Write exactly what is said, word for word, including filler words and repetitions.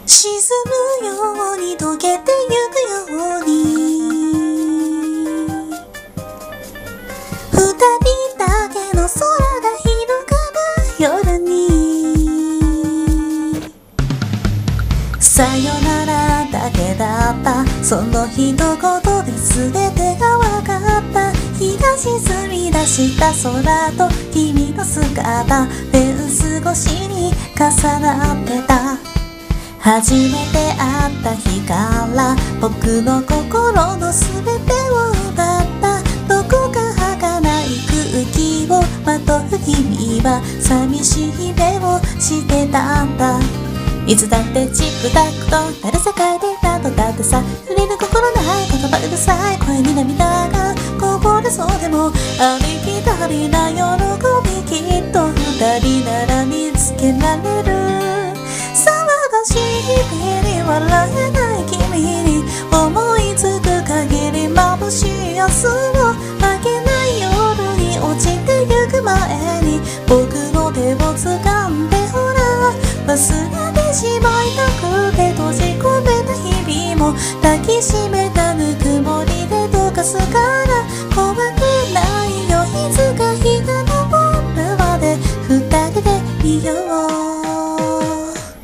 沈むように溶けてゆくように二人だけの空が広がる夜にさよならだけだったその一言で全てが分かった日が沈み出した空と君の姿フェンス越しに重なってた初めて会った日から僕の心の全てを奪ったどこか儚い空気をまとう君は寂しい目をしてたんだいつだってチクタクとなる世界で何度だってさ触れる心ない言葉うるさい声に涙がこぼれそうでもありきたりな喜びきっと二人なら見つけられるしびり笑えない君に思いつく限り眩しい明日を明けない夜に落ちてゆく前に僕の手を掴んでほら忘れてしまいたくて閉じ込めた日々も抱きしめたぬくもりで溶かすから怖く